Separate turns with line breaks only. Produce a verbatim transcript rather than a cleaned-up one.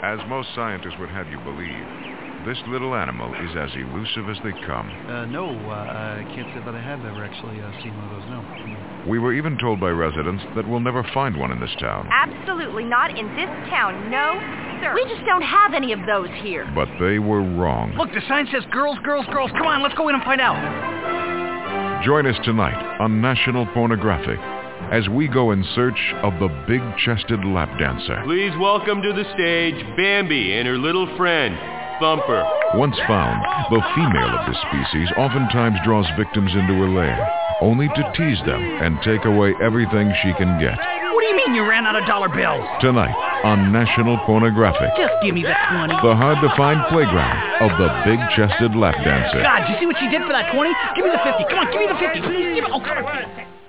As most scientists would have you believe, this little animal is as elusive as they come.
Uh, no, uh, I can't say that I have ever actually uh, seen one of those, no.
We were even told by residents that we'll never find one in this town.
Absolutely not in this town, no, sir. We just don't have any of those here.
But they were wrong.
Look, the sign says girls, girls, girls. Come on, let's go in and find out.
Join us tonight on National Pornographic as we go in search of the big-chested lap dancer.
Please welcome to the stage Bambi and her little friend, Thumper.
Once found, the female of this species oftentimes draws victims into her lair, only to tease them and take away everything she can get.
What do you mean you ran out of dollar bills?
Tonight on National Pornographic,
Just give me the twenty.
the hard-to-find playground of the big-chested lap dancer.
God, did you see what she did for that twenty? Give me the fifty. Come on, give me the fifty. Please, give me. Oh, come on.